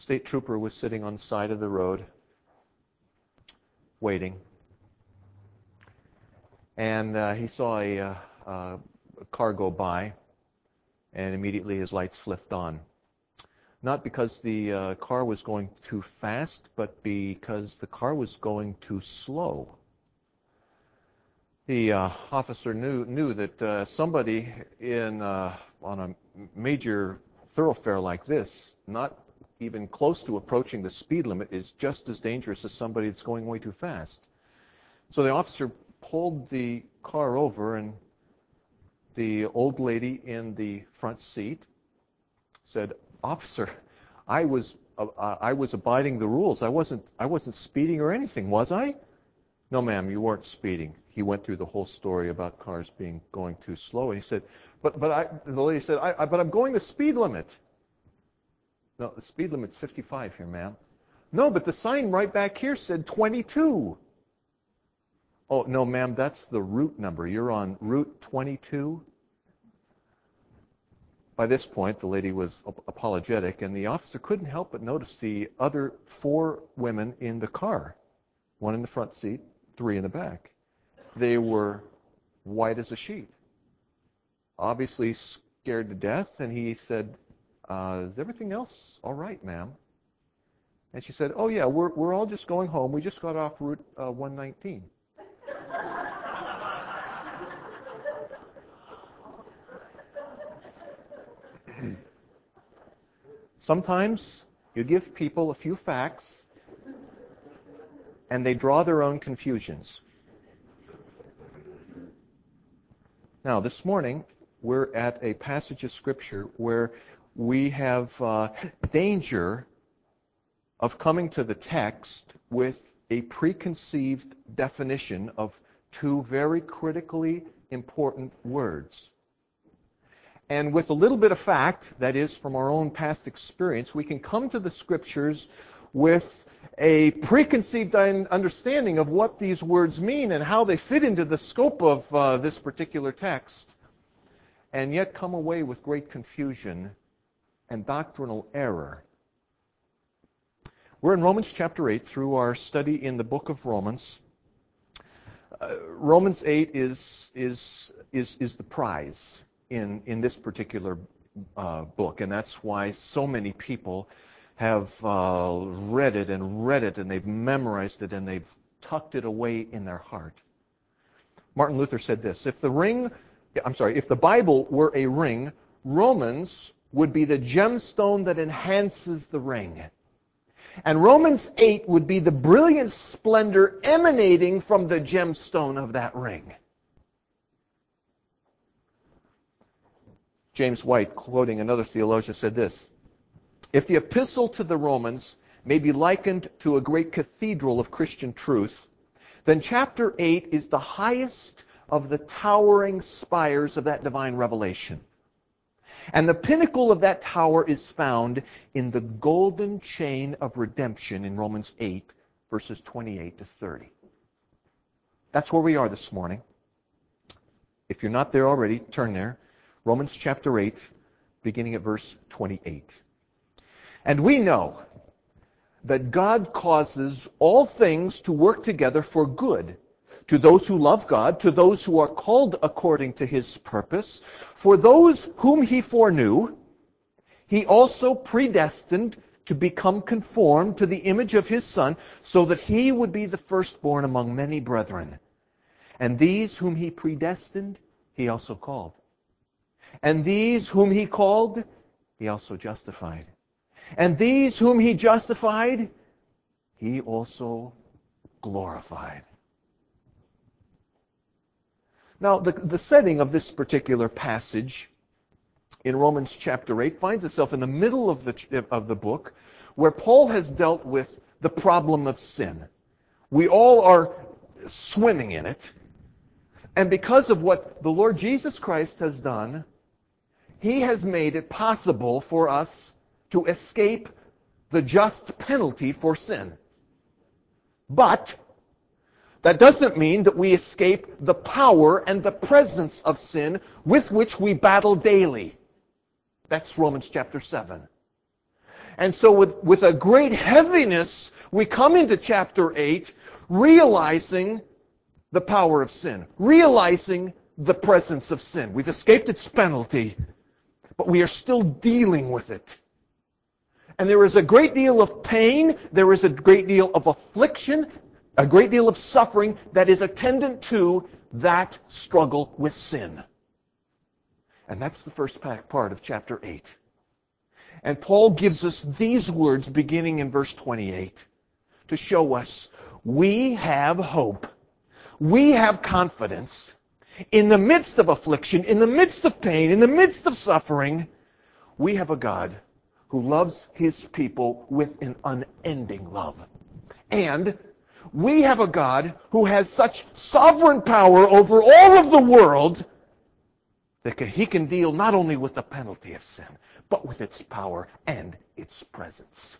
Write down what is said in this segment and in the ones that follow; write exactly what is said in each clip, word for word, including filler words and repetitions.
state trooper was sitting on the side of the road, waiting. And uh, he saw a, uh, uh, a car go by, and immediately his lights flipped on. Not because the uh, car was going too fast, but because the car was going too slow. The uh, officer knew knew that uh, somebody in uh, on a major thoroughfare like this, not even close to approaching the speed limit, is just as dangerous as somebody that's going way too fast. So the officer pulled the car over, and the old lady in the front seat said, "Officer, I was uh, I was abiding the rules. I wasn't I wasn't speeding or anything, was I?" "No, ma'am, you weren't speeding." He went through the whole story about cars being going too slow, and he said, "But but I." The lady said, I, I, "But I'm going the speed limit." "No, the speed limit's fifty-five here, ma'am." "No, but the sign right back here said twenty-two." "Oh, no, ma'am, that's the route number. You're on Route twenty-two." By this point, the lady was apologetic, and the officer couldn't help but notice the other four women in the car. One in the front seat, three in the back. They were white as a sheet, obviously scared to death, and he said, uh, "Is everything else all right, ma'am?" And she said, "Oh, yeah, we're we're all just going home. We just got off Route uh, one nineteen. Sometimes you give people a few facts, and they draw their own confusions. Now, this morning, we're at a passage of Scripture where we have uh, danger of coming to the text with a preconceived definition of two very critically important words. And with a little bit of fact, that is from our own past experience, we can come to the Scriptures with a preconceived understanding of what these words mean and how they fit into the scope of uh, this particular text, and yet come away with great confusion and doctrinal error. We're in Romans chapter eight through our study in the book of Romans. Uh, Romans eight is is is is the prize in in this particular uh, book, and that's why so many people have uh, read it and read it, and they've memorized it, and they've tucked it away in their heart. Martin Luther said this: If the ring, I'm sorry, if the Bible were a ring, Romans would be the gemstone that enhances the ring. And Romans eight would be the brilliant splendor emanating from the gemstone of that ring. James White, quoting another theologian, said this: If the epistle to the Romans may be likened to a great cathedral of Christian truth, then chapter eight is the highest of the towering spires of that divine revelation. And the pinnacle of that tower is found in the golden chain of redemption in Romans eight, verses twenty-eight to thirty. That's where we are this morning. If you're not there already, turn there. Romans chapter eight, beginning at verse twenty-eight. And we know that God causes all things to work together for good to those who love God, to those who are called according to His purpose. For those whom He foreknew, He also predestined to become conformed to the image of His Son, so that He would be the firstborn among many brethren. And these whom He predestined, He also called. And these whom He called, He also justified. And these whom He justified, He also glorified. Now, the, the setting of this particular passage in Romans chapter eight finds itself in the middle of the, of the book, where Paul has dealt with the problem of sin. We all are swimming in it. And because of what the Lord Jesus Christ has done, He has made it possible for us to escape the just penalty for sin. But that doesn't mean that we escape the power and the presence of sin with which we battle daily. That's Romans chapter seven. And so with, with a great heaviness, we come into chapter eight realizing the power of sin, realizing the presence of sin. We've escaped its penalty, but we are still dealing with it. And there is a great deal of pain, there is a great deal of affliction, a great deal of suffering that is attendant to that struggle with sin. And that's the first part of chapter eight. And Paul gives us these words beginning in verse twenty-eight to show us we have hope. We have confidence. In the midst of affliction, in the midst of pain, in the midst of suffering, we have a God who loves His people with an unending love. And we have a God who has such sovereign power over all of the world that He can deal not only with the penalty of sin, but with its power and its presence.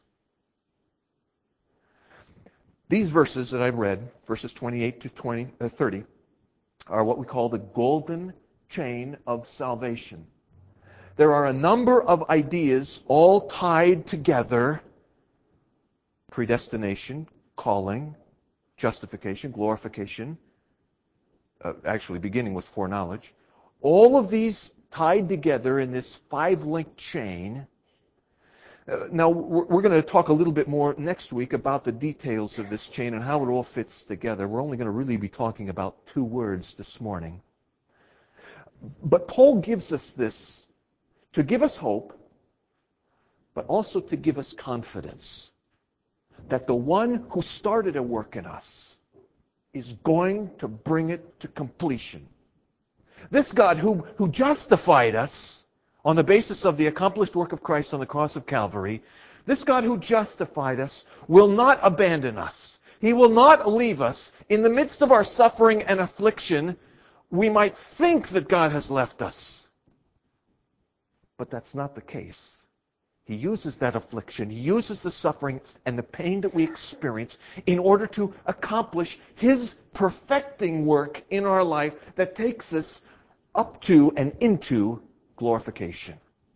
These verses that I've read, verses twenty-eight to twenty, uh, thirty, are what we call the golden chain of salvation. There are a number of ideas all tied together: predestination, calling, justification, glorification, uh, actually beginning with foreknowledge. All of these tied together in this five-link chain. Uh, now, we're, we're going to talk a little bit more next week about the details of this chain and how it all fits together. We're only going to really be talking about two words this morning. But Paul gives us this to give us hope, but also to give us confidence that the one who started a work in us is going to bring it to completion. This God who, who justified us on the basis of the accomplished work of Christ on the cross of Calvary, this God who justified us will not abandon us. He will not leave us. In the midst of our suffering and affliction, we might think that God has left us. But that's not the case. He uses that affliction, He uses the suffering and the pain that we experience in order to accomplish His perfecting work in our life that takes us up to and into glorification.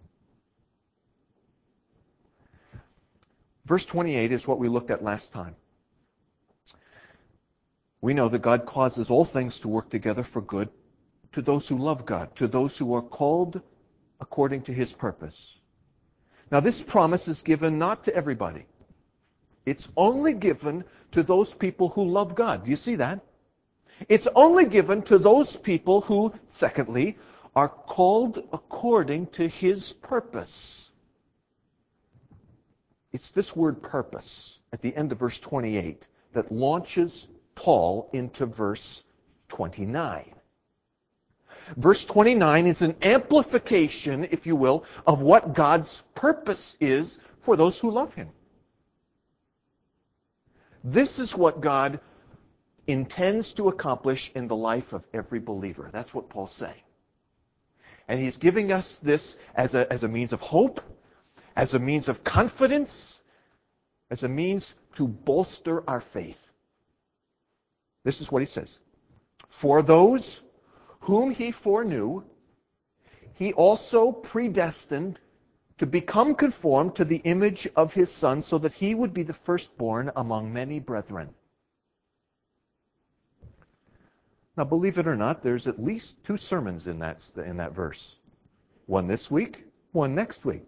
Verse twenty-eight is what we looked at last time. We know that God causes all things to work together for good to those who love God, to those who are called according to His purpose. Now, this promise is given not to everybody. It's only given to those people who love God. Do you see that? It's only given to those people who, secondly, are called according to His purpose. It's this word purpose at the end of verse twenty-eight that launches Paul into verse twenty-nine. Verse twenty-nine is an amplification, if you will, of what God's purpose is for those who love Him. This is what God intends to accomplish in the life of every believer. That's what Paul's saying. And he's giving us this as a, as a means of hope, as a means of confidence, as a means to bolster our faith. This is what he says. For those whom He foreknew, He also predestined to become conformed to the image of His Son, so that He would be the firstborn among many brethren. Now, believe it or not, there's at least two sermons in that, in that verse. One this week, one next week.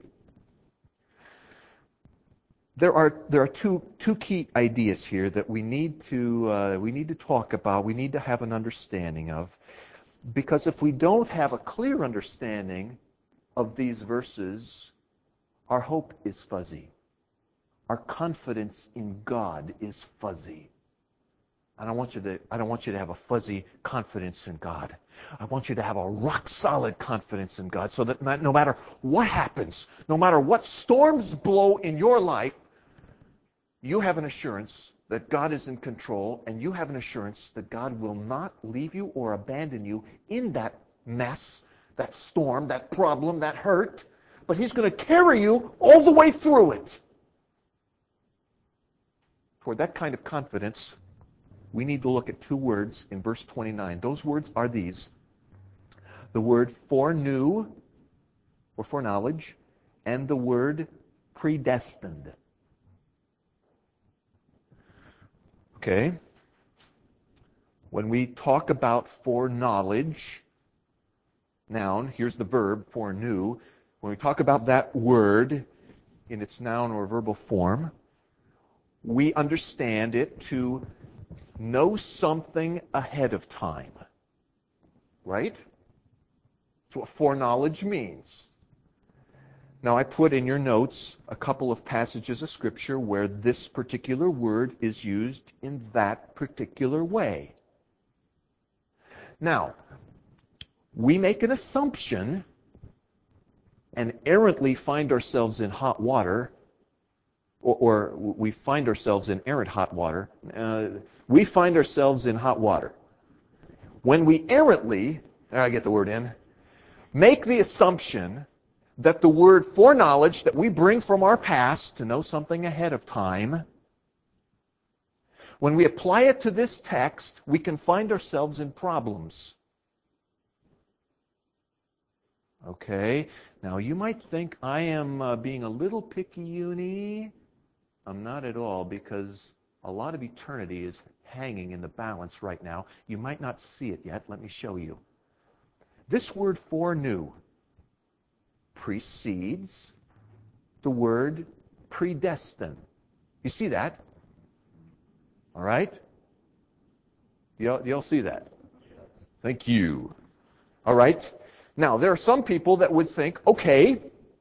There are there are two two key ideas here that we need to uh, we need to talk about. We need to have an understanding of. Because if we don't have a clear understanding of these verses, our hope is fuzzy. Our confidence in God is fuzzy. And I want you to, I don't want you to have a fuzzy confidence in God. I want you to have a rock-solid confidence in God so that no matter what happens, no matter what storms blow in your life, you have an assurance that God is in control, and you have an assurance that God will not leave you or abandon you in that mess, that storm, that problem, that hurt, but He's going to carry you all the way through it. For that kind of confidence, we need to look at two words in verse twenty-nine. Those words are these: the word foreknew, or foreknowledge, and the word Predestined. Okay? When we talk about foreknowledge, noun, here's the verb, foreknew. When we talk about that word in its noun or verbal form, we understand it to know something ahead of time. Right? That's what foreknowledge means. Now, I put in your notes a couple of passages of Scripture where this particular word is used in that particular way. Now, we make an assumption and errantly find ourselves in hot water, or, or we find ourselves in errant hot water. Uh, we find ourselves in hot water. When we errantly, there I get the word in, make the assumption that the word foreknowledge that we bring from our past to know something ahead of time, when we apply it to this text, we can find ourselves in problems. Okay, now you might think I am uh, being a little picky-uni. I'm not at all, because a lot of eternity is hanging in the balance right now. You might not see it yet. Let me show you. This word foreknew precedes the word predestined. You see that? All right? You all, you all see that? Thank you. All right? Now, there are some people that would think, okay,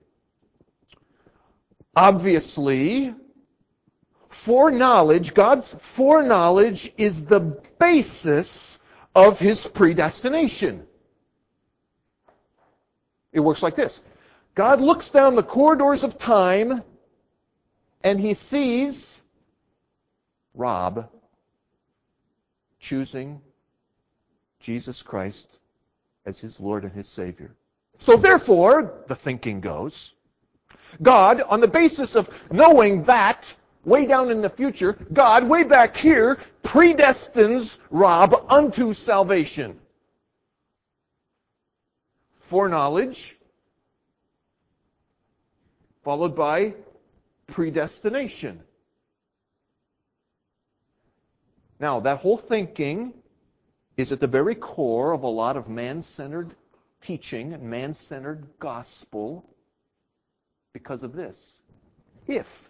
obviously, foreknowledge, God's foreknowledge is the basis of His predestination. It works like this. God looks down the corridors of time and He sees Rob choosing Jesus Christ as his Lord and his Savior. So therefore, the thinking goes, God, on the basis of knowing that, way down in the future, God, way back here, predestines Rob unto salvation. Foreknowledge, followed by predestination. Now, that whole thinking is at the very core of a lot of man-centered teaching and man-centered gospel because of this. If,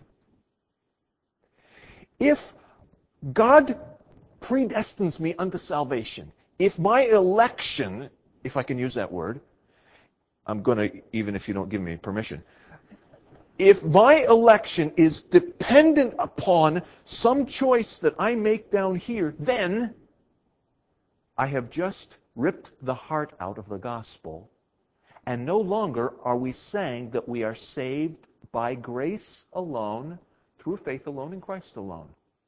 if God predestines me unto salvation, if my election, if I can use that word, I'm going to, even if you don't give me permission, if my election is dependent upon some choice that I make down here, then I have just ripped the heart out of the gospel, and no longer are we saying that we are saved by grace alone, through faith alone, in Christ alone.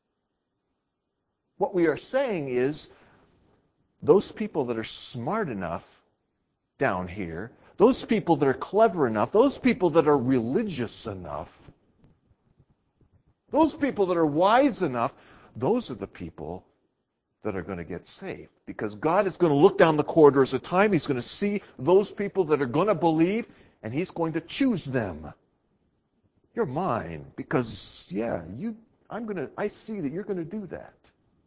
What we are saying is, those people that are smart enough down here, those people that are clever enough, those people that are religious enough, those people that are wise enough, those are the people that are going to get saved. Because God is going to look down the corridors of time. He's going to see those people that are going to believe, and He's going to choose them. You're mine, because, yeah, you. I'm going to. I see that you're going to do that.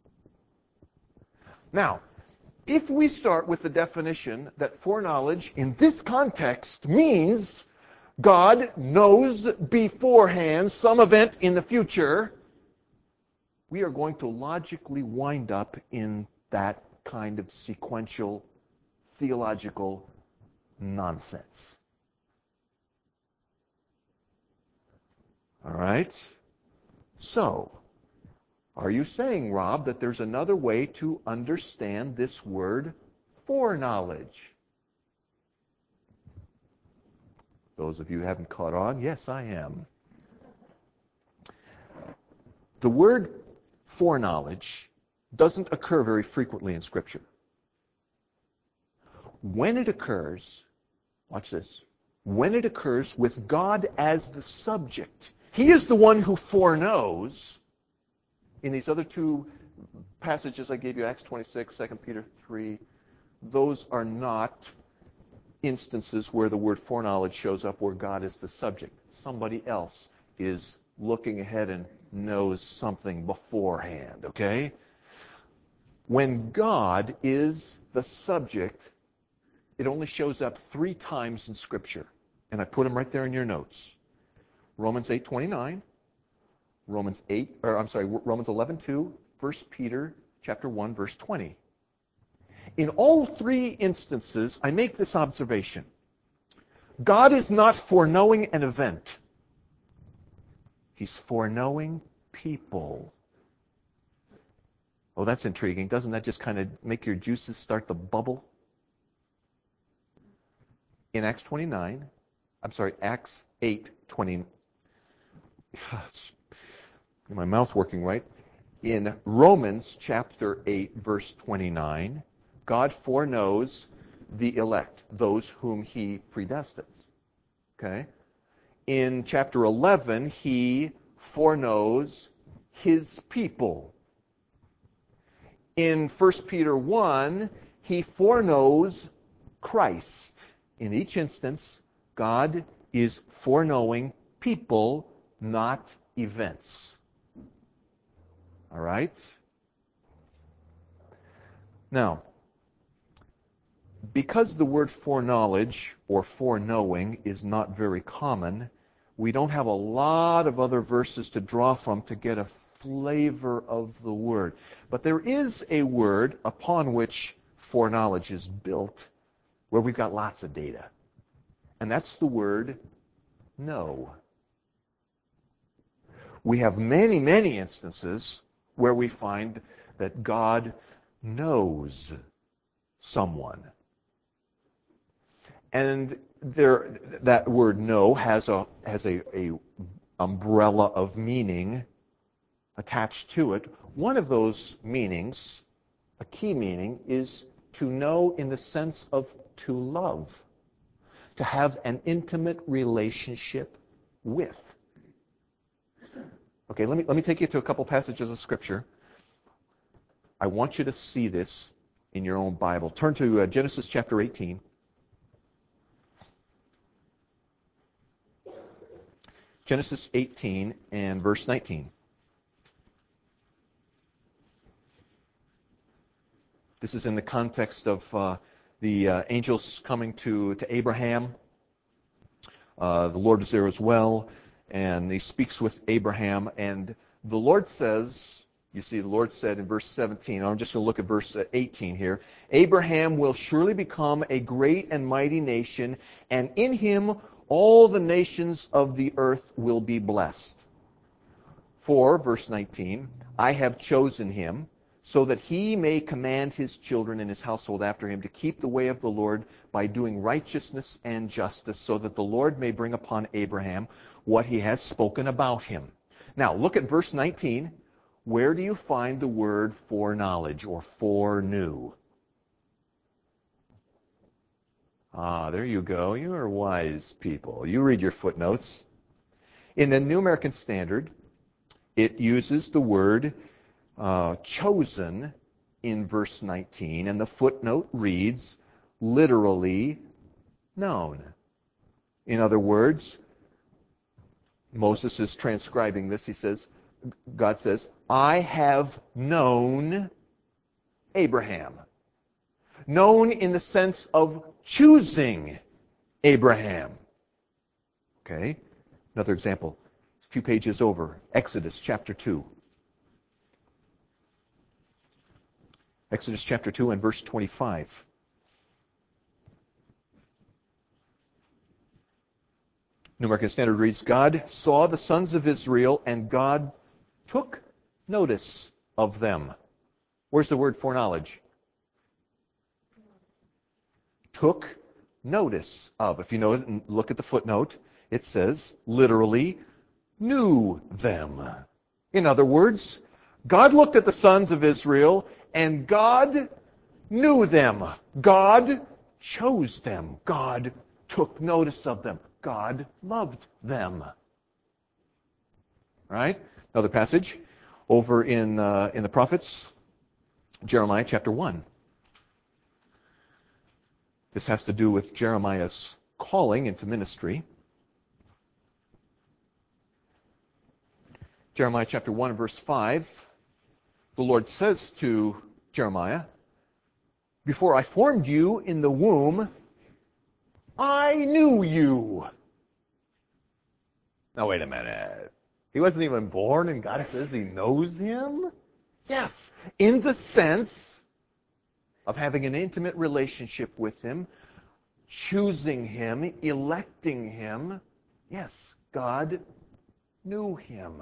Now, if we start with the definition that foreknowledge in this context means God knows beforehand some event in the future, we are going to logically wind up in that kind of sequential theological nonsense. All right? So, are you saying, Rob, that there's another way to understand this word foreknowledge? Those of you who haven't caught on, yes, I am. The word foreknowledge doesn't occur very frequently in Scripture. When it occurs, watch this, when it occurs with God as the subject, He is the one who foreknows. In these other two passages I gave you, Acts twenty-six, Second Peter three, those are not instances where the word foreknowledge shows up where God is the subject. Somebody else is looking ahead and knows something beforehand, okay? When God is the subject, it only shows up three times in Scripture. And I put them right there in your notes. Romans eight twenty-nine, Romans eight, or I'm sorry, Romans eleven two, First Peter chapter one, verse twenty. In all three instances, I make this observation. God is not foreknowing an event. He's foreknowing people. Oh, that's intriguing. Doesn't that just kind of make your juices start to bubble? In Acts twenty-nine, I'm sorry, Acts eight twenty. My mouth working right. In Romans chapter eight, verse twenty-nine, God foreknows the elect, those whom He predestines. Okay? In chapter eleven, He foreknows His people. In First Peter one, He foreknows Christ. In each instance, God is foreknowing people, not events. All right? Now, because the word foreknowledge or foreknowing is not very common, we don't have a lot of other verses to draw from to get a flavor of the word. But there is a word upon which foreknowledge is built where we've got lots of data. And that's the word know. We have many, many instances where we find that God knows someone. And there, that word know has a has a, a umbrella of meaning attached to it. One of those meanings, a key meaning, is to know in the sense of to love, to have an intimate relationship with. Okay, let me let me take you to a couple passages of Scripture. I want you to see this in your own Bible. Turn to uh, Genesis chapter eighteen. Genesis eighteen and verse nineteen. This is in the context of uh, the uh, angels coming to, to Abraham. Uh, the Lord is there as well, and he speaks with Abraham, and the Lord says, you see, the Lord said in verse seventeen, I'm just going to look at verse eighteen here, Abraham will surely become a great and mighty nation, and in him all the nations of the earth will be blessed. For, verse nineteen, I have chosen him, so that he may command his children and his household after him to keep the way of the Lord by doing righteousness and justice, so that the Lord may bring upon Abraham what he has spoken about him. Now, look at verse nineteen. Where do you find the word foreknowledge or foreknew? Ah, there you go. You are wise people. You read your footnotes. In the New American Standard, it uses the word uh, chosen in verse nineteen, and the footnote reads, literally known. In other words, Moses is transcribing this. He says, God says, I have known Abraham. Known in the sense of choosing Abraham. Okay? Another example, a few pages over, Exodus chapter two. Exodus chapter two and verse twenty-five. New American Standard reads, God saw the sons of Israel, and God took notice of them. Where's the word foreknowledge? Took notice of. If you know it and look at the footnote, it says, literally, knew them. In other words, God looked at the sons of Israel, and God knew them. God chose them. God took notice of them. God loved them. Right? Another passage over in uh, in the prophets, Jeremiah chapter one. This has to do with Jeremiah's calling into ministry. Jeremiah chapter one, verse five, the Lord says to Jeremiah, before I formed you in the womb, I knew you. Now wait a minute. He wasn't even born and God says he knows him? Yes, in the sense of having an intimate relationship with him, choosing him, electing him. Yes, God knew him.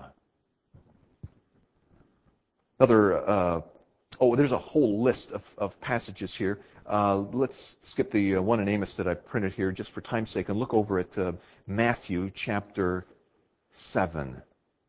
Another, uh, oh, there's a whole list of, of passages here. Uh, let's skip the uh, one in Amos that I printed here just for time's sake and look over at uh, Matthew chapter seven.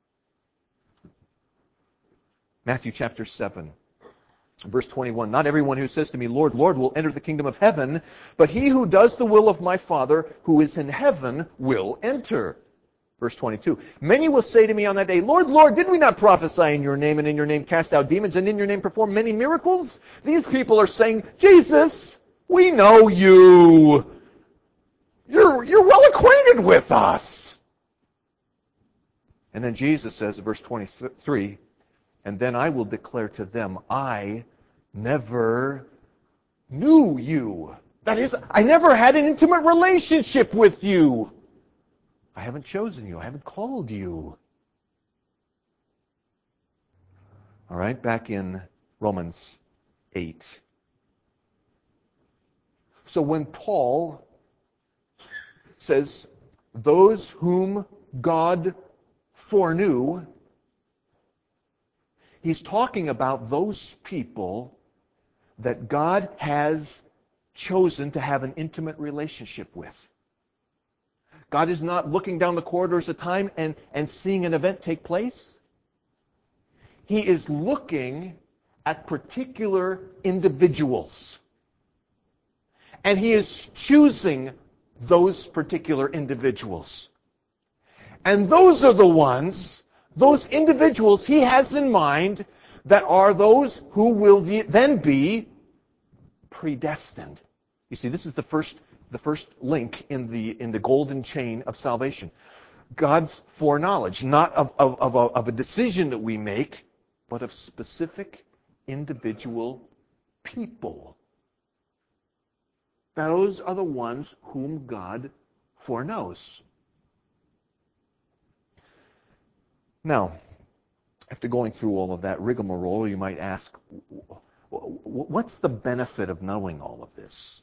Matthew chapter seven. Verse twenty-one, not everyone who says to me, Lord, Lord, will enter the kingdom of heaven, but he who does the will of my Father who is in heaven will enter. Verse twenty-two, many will say to me on that day, Lord, Lord, did we not prophesy in your name and in your name cast out demons and in your name perform many miracles? These people are saying, Jesus, we know you. You're, you're well acquainted with us. And then Jesus says in verse twenty-three, and then I will declare to them, I never knew you. That is, I never had an intimate relationship with you. I haven't chosen you. I haven't called you. All right, back in Romans eight. So when Paul says, those whom God foreknew, he's talking about those people that God has chosen to have an intimate relationship with. God is not looking down the corridors of time and, and seeing an event take place. He is looking at particular individuals. And he is choosing those particular individuals. And those are the ones, those individuals he has in mind that are those who will then be predestined. You see, this is the first the first link in the in the golden chain of salvation. God's foreknowledge, not of, of, of, a, of a decision that we make, but of specific individual people. Those are the ones whom God foreknows. Now, after going through all of that rigmarole, you might ask, what's the benefit of knowing all of this?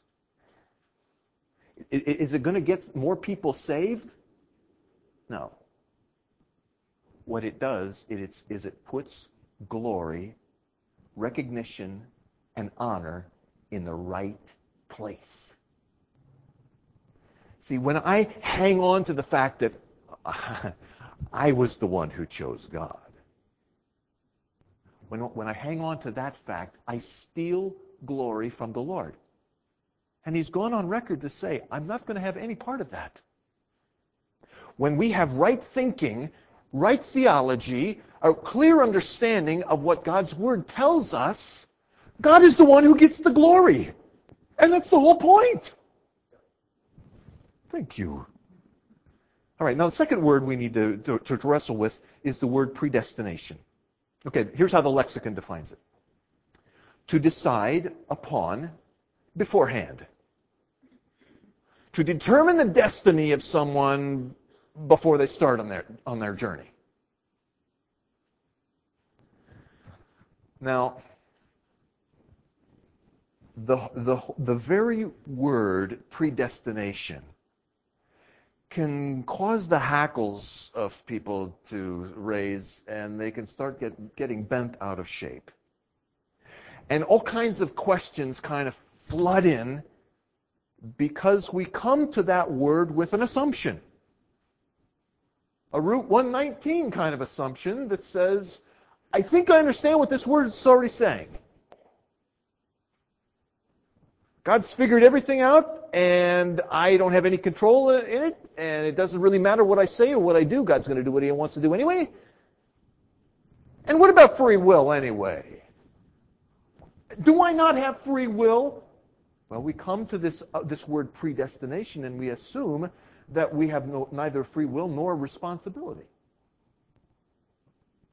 Is it going to get more people saved? No. What it does is, is it puts glory, recognition, and honor in the right place. See, when I hang on to the fact that I was the one who chose God, when, when I hang on to that fact, I steal glory from the Lord. And he's gone on record to say, I'm not going to have any part of that. When we have right thinking, right theology, a clear understanding of what God's Word tells us, God is the one who gets the glory. And that's the whole point. Thank you. All right, now the second word we need to, to, to wrestle with is the word predestination. Okay, here's how the lexicon defines it. To decide upon beforehand. To determine the destiny of someone before they start on their on their journey. Now, the the the very word predestination can cause the hackles of people to raise, and they can start get, getting bent out of shape. And all kinds of questions kind of flood in because we come to that word with an assumption. A Route one nineteen kind of assumption that says, I think I understand what this word is already saying. God's figured everything out, and I don't have any control in it, and it doesn't really matter what I say or what I do. God's going to do what he wants to do anyway. And what about free will anyway? Do I not have free will? Well, we come to this uh, this word predestination, and we assume that we have no, neither free will nor responsibility.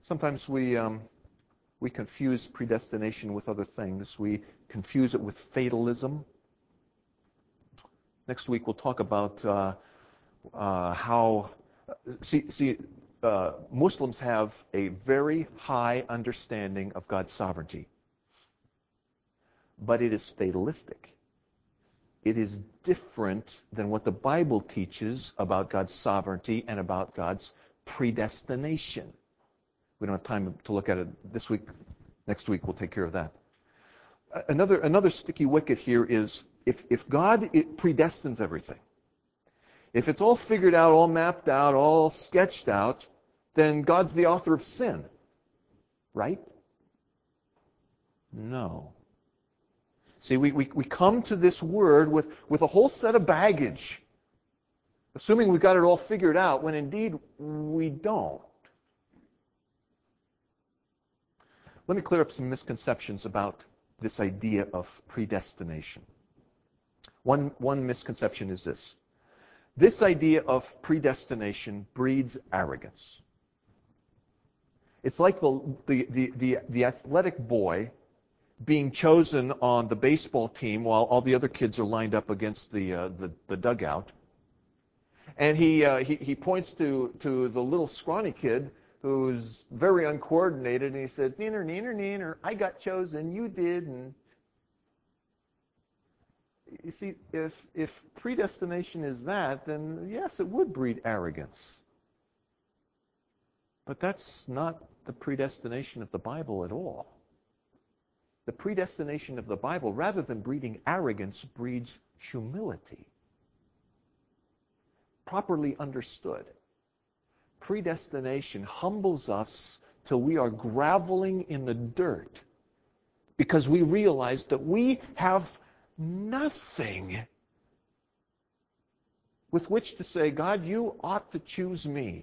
Sometimes we um, we confuse predestination with other things. We confuse it with fatalism. Next week we'll talk about uh, uh, how see see uh, Muslims have a very high understanding of God's sovereignty, but it is fatalistic. It is different than what the Bible teaches about God's sovereignty and about God's predestination. We don't have time to look at it this week. Next week we'll take care of that. Another another sticky wicket here is if if God it predestines everything, if it's all figured out, all mapped out, all sketched out, then God's the author of sin, right? No. See, we, we, we come to this word with, with a whole set of baggage, assuming we've got it all figured out, when indeed we don't. Let me clear up some misconceptions about this idea of predestination. One, one misconception is this. This idea of predestination breeds arrogance. It's like the, the, the, the, the athletic boy being chosen on the baseball team while all the other kids are lined up against the uh, the, the dugout. And he, uh, he he points to, to the little scrawny kid who's very uncoordinated, and he said, "Neener, neener, neener, I got chosen, you didn't." You see, if if predestination is that, then yes, it would breed arrogance. But that's not the predestination of the Bible at all. The predestination of the Bible, rather than breeding arrogance, breeds humility. Properly understood, predestination humbles us till we are groveling in the dirt because we realize that we have nothing with which to say, God, you ought to choose me.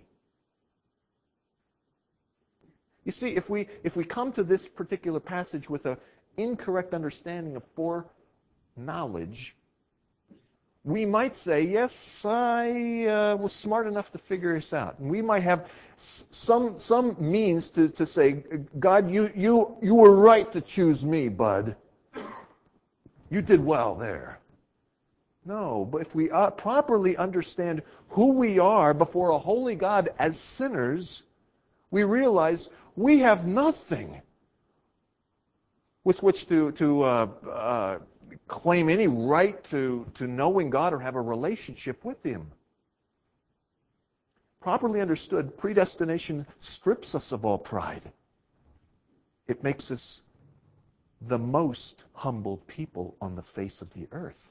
You see, if we if we come to this particular passage with an incorrect understanding of foreknowledge, we might say, yes, I uh, was smart enough to figure this out. And we might have some some means to, to say, God, you, you, you were right to choose me, bud. You did well there. No, but if we uh, properly understand who we are before a holy God as sinners, we realize we have nothing with which to, to uh, uh, claim any right to, to knowing God or have a relationship with Him. Properly understood, predestination strips us of all pride. It makes us the most humble people on the face of the earth.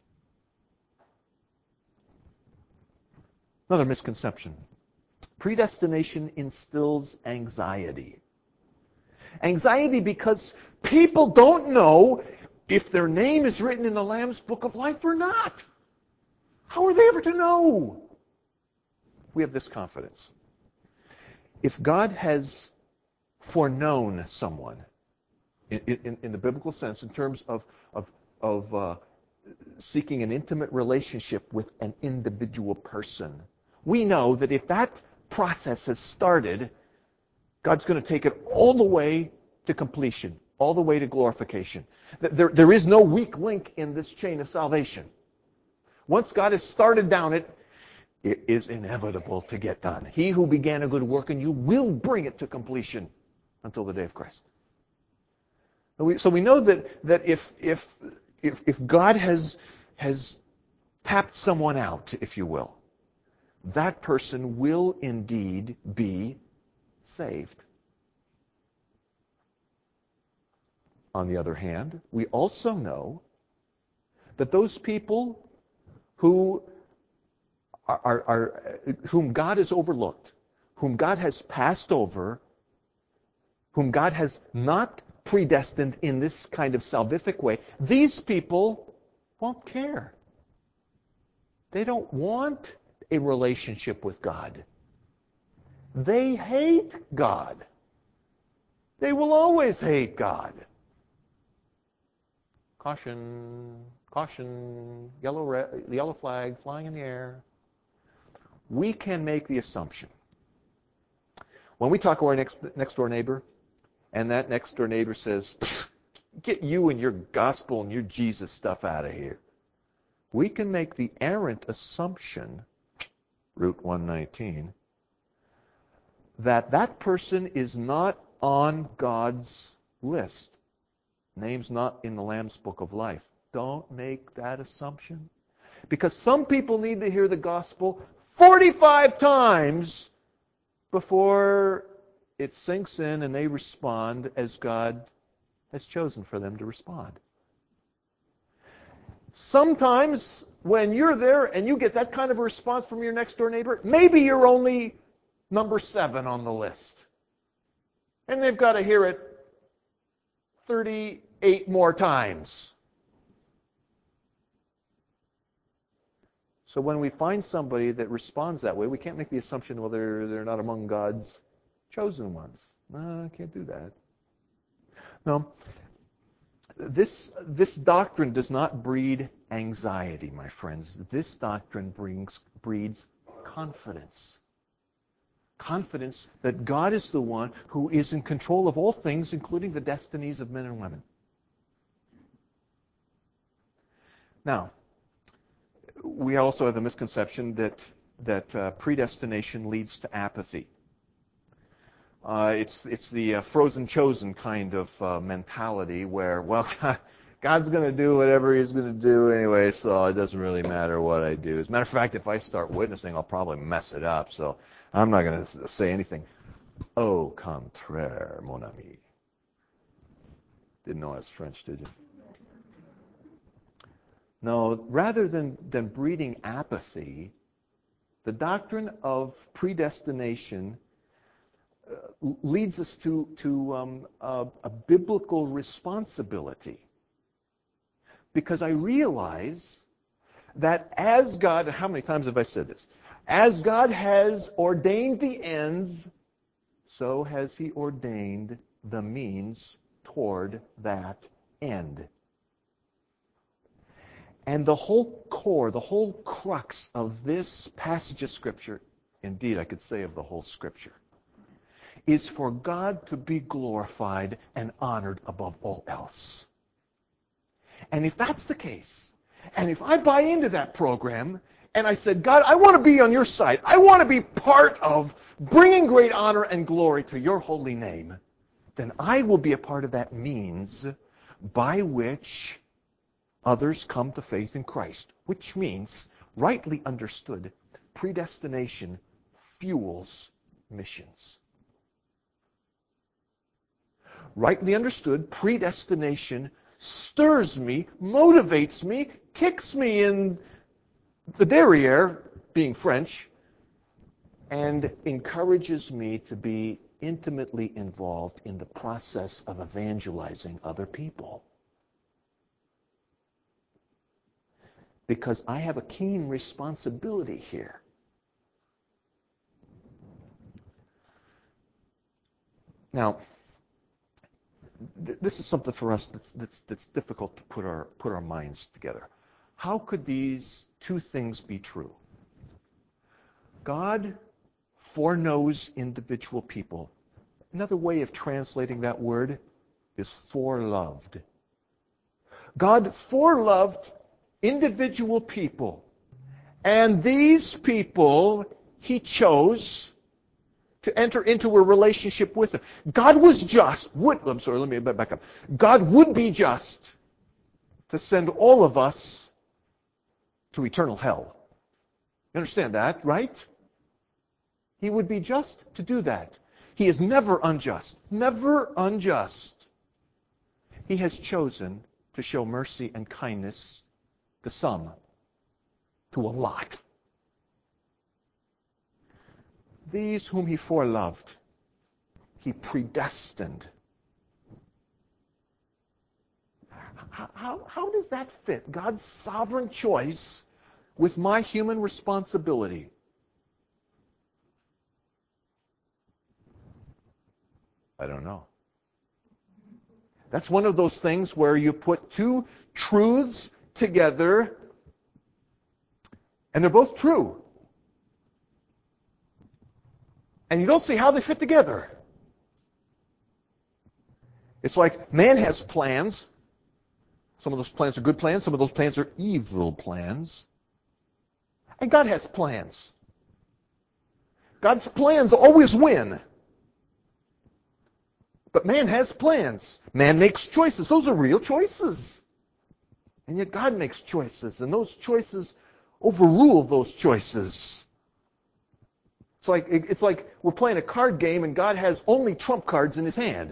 Another misconception. Predestination instills anxiety. Anxiety because people don't know if their name is written in the Lamb's Book of Life or not. How are they ever to know? We have this confidence. If God has foreknown someone, in, in, in the biblical sense, in terms of, of, of uh, seeking an intimate relationship with an individual person, we know that if that process has started, God's going to take it all the way to completion, all the way to glorification. There, there is no weak link in this chain of salvation. Once God has started down it, it is inevitable to get done. He who began a good work in you will bring it to completion until the day of Christ. So we know that, that if, if, if, if God has, has tapped someone out, if you will, that person will indeed be saved. On the other hand, we also know that those people who are, are, are whom God has overlooked, whom God has passed over, whom God has not predestined in this kind of salvific way, these people won't care. They don't want a relationship with God. They hate God. They will always hate God. Caution, caution, yellow, red, yellow flag flying in the air. We can make the assumption. When we talk to our next next door neighbor, and that next door neighbor says, "Get you and your gospel and your Jesus stuff out of here," we can make the errant assumption, Route one nineteen, that that person is not on God's list. Name's not in the Lamb's Book of Life. Don't make that assumption. Because some people need to hear the gospel forty-five times before it sinks in and they respond as God has chosen for them to respond. Sometimes when you're there and you get that kind of a response from your next door neighbor, maybe you're only number seven on the list. And they've got to hear it thirty-eight more times. So when we find somebody that responds that way, we can't make the assumption, well, they're, they're not among God's chosen ones. No, I can't do that. No. This, this doctrine does not breed anxiety, my friends. This doctrine brings, breeds confidence. Confidence that God is the one who is in control of all things, including the destinies of men and women. Now, we also have the misconception that that uh, predestination leads to apathy. Uh, it's it's the uh, frozen chosen kind of uh, mentality where, well, God's going to do whatever He's going to do anyway, so it doesn't really matter what I do. As a matter of fact, if I start witnessing, I'll probably mess it up, so I'm not going to say anything. Au contraire, mon ami. Didn't know I was French, did you? No, rather than, than breeding apathy, the doctrine of predestination uh, leads us to, to um, a, a biblical responsibility. Because I realize that as God, how many times have I said this? As God has ordained the ends, so has He ordained the means toward that end. And the whole core, the whole crux of this passage of Scripture, indeed I could say of the whole Scripture, is for God to be glorified and honored above all else. And if that's the case, and if I buy into that program, and I said, God, I want to be on your side, I want to be part of bringing great honor and glory to your holy name, then I will be a part of that means by which others come to faith in Christ, which means, rightly understood, predestination fuels missions. Rightly understood, predestination stirs me, motivates me, kicks me in the derriere, being French, and encourages me to be intimately involved in the process of evangelizing other people. Because I have a keen responsibility here. Now, th- this is something for us that's, that's, that's difficult to put our, put our minds together. How could these two things be true? God foreknows individual people. Another way of translating that word is foreloved. God foreloved individual people. And these people He chose to enter into a relationship with them. God was just. Would, I'm sorry, let me back up. God would be just to send all of us to eternal hell. You understand that, right? He would be just to do that. He is never unjust. Never unjust. He has chosen to show mercy and kindness to some, to a lot. These whom He foreloved, He predestined. How, how, how does that fit, God's sovereign choice, with my human responsibility? I don't know. That's one of those things where you put two truths together, and they're both true. and you don't see how they fit together. It's like man has plans. Some of those plans are good plans. Some of those plans are evil plans. And God has plans. God's plans always win. But man has plans. Man makes choices. Those are real choices. And yet God makes choices. And those choices overrule those choices. It's like, it's like we're playing a card game and God has only trump cards in his hand.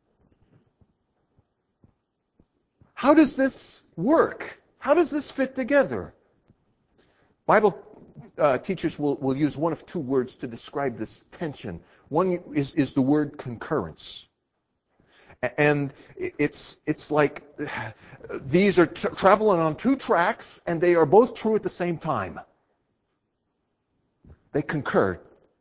How does this work? How does this fit together? Bible uh, teachers will, will use one of two words to describe this tension. One is, is the word concurrence. And it's it's like these are t- traveling on two tracks, and they are both true at the same time. They concur.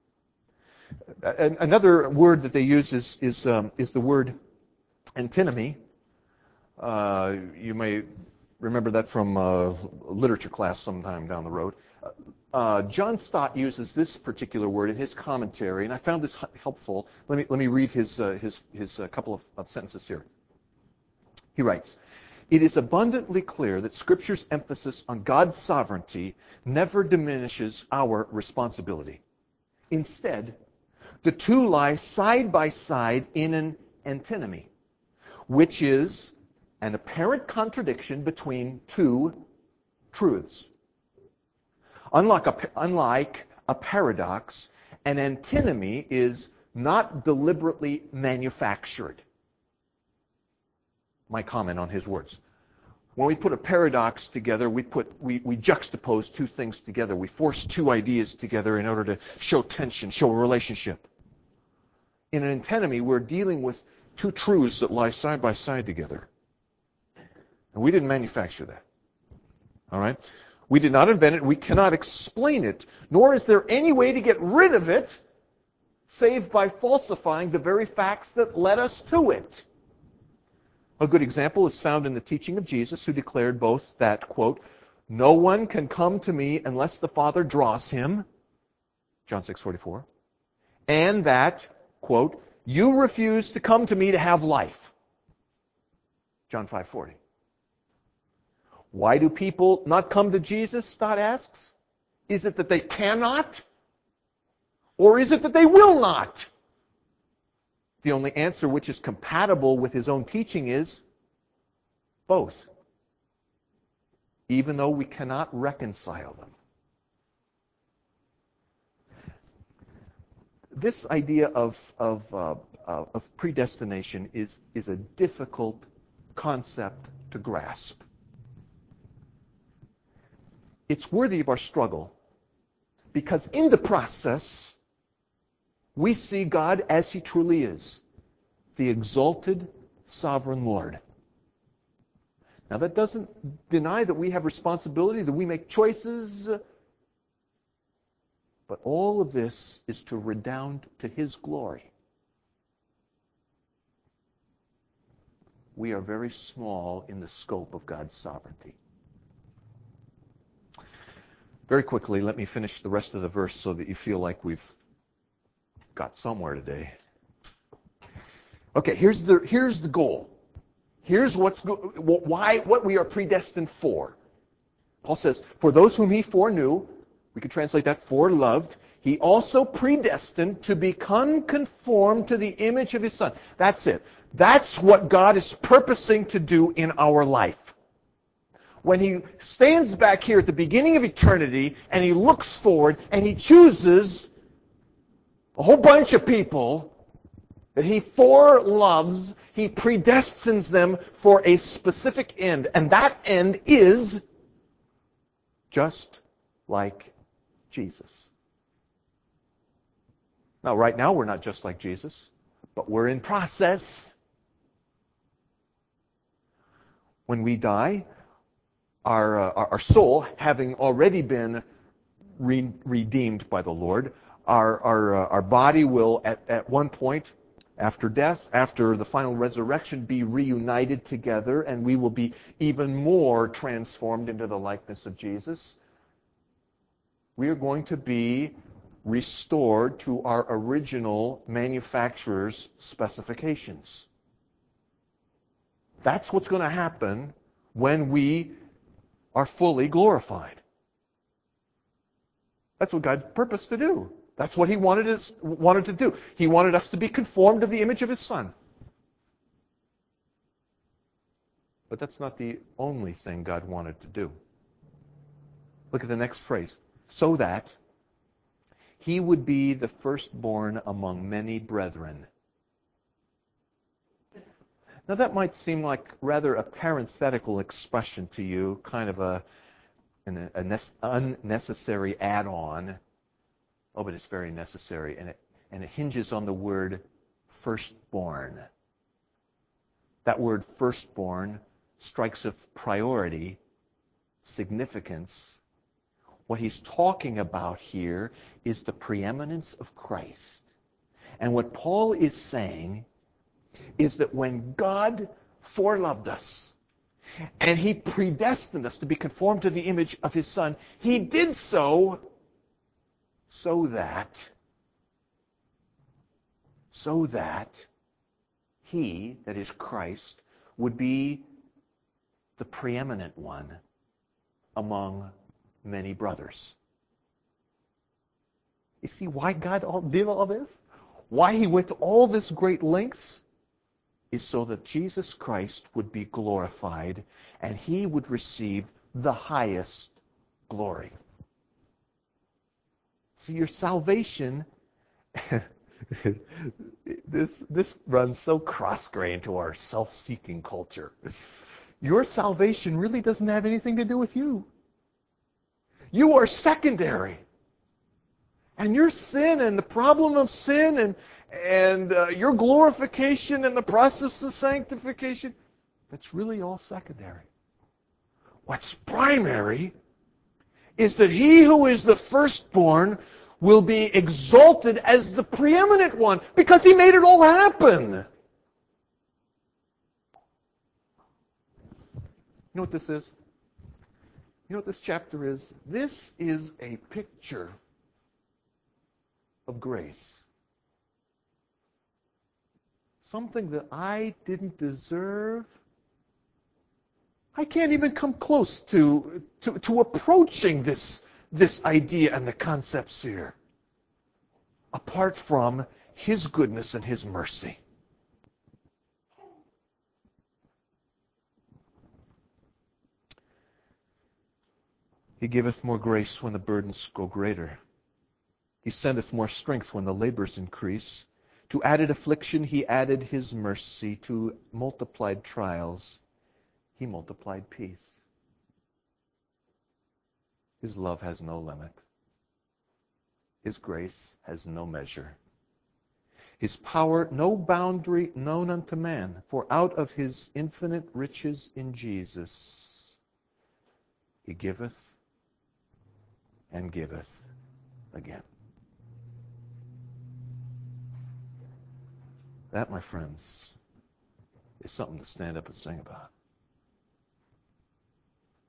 Another word that they use is is um, is the word antinomy. Uh, you may remember that from uh, literature class sometime down the road. Uh, John Stott uses this particular word in his commentary, and I found this helpful. Let me let me read his uh, his his uh, couple of, of sentences here. He writes, "It is abundantly clear that Scripture's emphasis on God's sovereignty never diminishes our responsibility. Instead, the two lie side by side in an antinomy, which is an apparent contradiction between two truths. Unlike a, unlike a paradox, an antinomy is not deliberately manufactured." My comment on his words. When we put a paradox together, we put we, we juxtapose two things together. We force two ideas together in order to show tension, show a relationship. In an antinomy, we're dealing with two truths that lie side by side together. And we didn't manufacture that. All right? We did not invent it. We cannot explain it. Nor is there any way to get rid of it save by falsifying the very facts that led us to it. A good example is found in the teaching of Jesus, who declared both that, quote, "No one can come to me unless the Father draws him," John six forty-four, and that, quote, "You refuse to come to me to have life," John five forty. Why do people not come to Jesus, Stott asks? Is it that they cannot? Or is it that they will not? The only answer which is compatible with his own teaching is both, even though we cannot reconcile them. This idea of, of, uh, uh, of predestination is, is a difficult concept to grasp. It's worthy of our struggle because in the process, we see God as He truly is, the exalted sovereign Lord. Now that doesn't deny that we have responsibility, that we make choices, but all of this is to redound to His glory. We are very small in the scope of God's sovereignty. Very quickly, let me finish the rest of the verse so that you feel like we've got somewhere today. Okay, here's the here's the goal. Here's what's why what we are predestined for. Paul says, "For those whom He foreknew," we could translate that foreloved, "He also predestined to become conformed to the image of His Son." That's it. That's what God is purposing to do in our life. When He stands back here at the beginning of eternity and He looks forward and He chooses a whole bunch of people that He foreloves, He predestines them for a specific end. And that end is just like Jesus. Now, right now, we're not just like Jesus, but we're in process. When we die, our, uh, our soul, having already been re- redeemed by the Lord, our, our, uh, our body will, at, at one point, after death, after the final resurrection, be reunited together, and we will be even more transformed into the likeness of Jesus. We are going to be restored to our original manufacturer's specifications. That's what's going to happen when we are fully glorified. That's what God purposed to do. That's what He wanted us wanted to do. He wanted us to be conformed to the image of His Son. But that's not the only thing God wanted to do. Look at the next phrase. So that He would be the firstborn among many brethren. Now that might seem like rather a parenthetical expression to you, kind of a, an a unnecessary add-on. Oh, but it's very necessary, and it, and it hinges on the word firstborn. That word firstborn strikes of priority, significance. What he's talking about here is the preeminence of Christ. And what Paul is saying is that when God foreloved us and He predestined us to be conformed to the image of His Son, He did so so that so that He, that is Christ, would be the preeminent one among many brothers. You see why God did all this? Why He went to all this great lengths? Is so that Jesus Christ would be glorified and He would receive the highest glory. See, your salvation, this, this runs so cross-grained to our self-seeking culture. Your salvation really doesn't have anything to do with you. You are secondary. And your sin and the problem of sin and and uh, your glorification and the process of sanctification, that's really all secondary. What's primary is that He who is the firstborn will be exalted as the preeminent one because He made it all happen. You know what this is? You know what this chapter is? This is a picture of grace. Something that I didn't deserve. I can't even come close to, to, to approaching this, this idea and the concepts here, apart from His goodness and His mercy. He giveth more grace when the burdens grow greater. He sendeth more strength when the labors increase. To added affliction He added His mercy. To multiplied trials He multiplied peace. His love has no limit. His grace has no measure. His power no boundary known unto man. For out of His infinite riches in Jesus He giveth and giveth again. That, my friends, is something to stand up and sing about.